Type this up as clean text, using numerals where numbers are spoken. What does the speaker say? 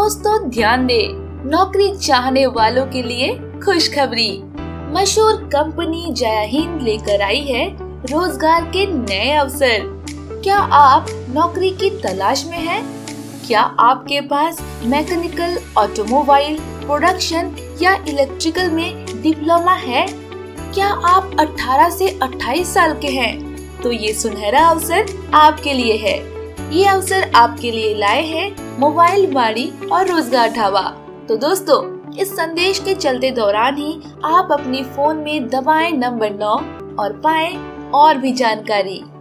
दोस्तों ध्यान दे, नौकरी चाहने वालों के लिए खुशखबरी। मशहूर कंपनी जय हिंद लेकर आई है रोजगार के नए अवसर। क्या आप नौकरी की तलाश में हैं? क्या आपके पास मैकेनिकल, ऑटोमोबाइल, प्रोडक्शन या इलेक्ट्रिकल में डिप्लोमा है? क्या आप 18 से 28 साल के हैं? तो ये सुनहरा अवसर आपके लिए है। ये अवसर आपके लिए लाए हैं मोबाइल वाणी और रोजगार ढाबा। तो दोस्तों, इस संदेश के चलते दौरान ही आप अपनी फोन में दबाएं नंबर 9 और पाएं और भी जानकारी।